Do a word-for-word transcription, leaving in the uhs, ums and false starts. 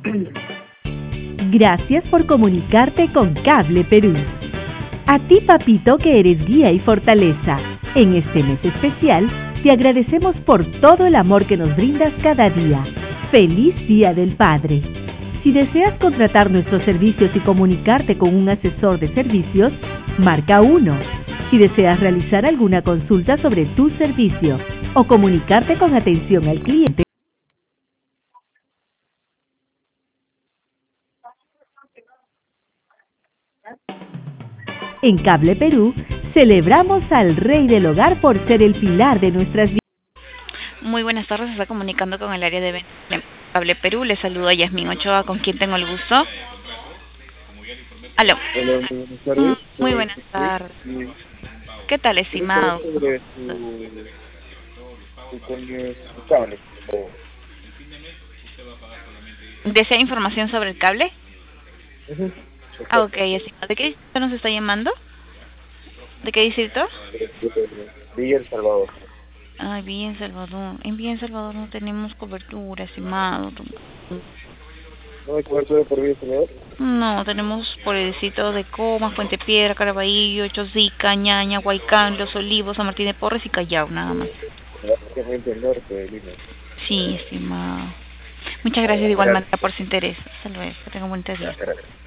Gracias por comunicarte con Cable Perú. A ti, papito, que eres guía y fortaleza. En este mes especial, te agradecemos por todo el amor que nos brindas cada día. ¡Feliz Día del Padre! Si deseas contratar nuestros servicios y comunicarte con un asesor de servicios, marca uno. Si deseas realizar alguna consulta sobre tu servicio o comunicarte con atención al cliente, en Cable Perú, celebramos al Rey del Hogar por ser el pilar de nuestras vidas. Muy buenas tardes, se está comunicando con el área de Cable Perú. Le saludo a Yasmín Ochoa, con quien tengo el gusto. Aló. Hola, muy buenas tardes. Mm, Muy buenas tardes. Sí. ¿Qué tal, estimado? Sobre su, su, su cable. ¿Desea información sobre el cable? Uh-huh. Ah, ok, estimado. ¿De qué distrito nos está llamando? ¿De qué distrito? Villa El Salvador. Ay, bien, Salvador. En Bien Salvador no tenemos cobertura, estimado. ¿No hay cobertura por Villa El Salvador? No, tenemos por el distrito de Comas, Puente Piedra, Caraballo, Chosica, Ñaña, Huaycán, Los Olivos, San Martín de Porres y Callao, nada más. Prácticamente el norte de Lima. Sí, estimado. Muchas gracias de igual manera por su interés. Hasta luego. Que tenga un buen día.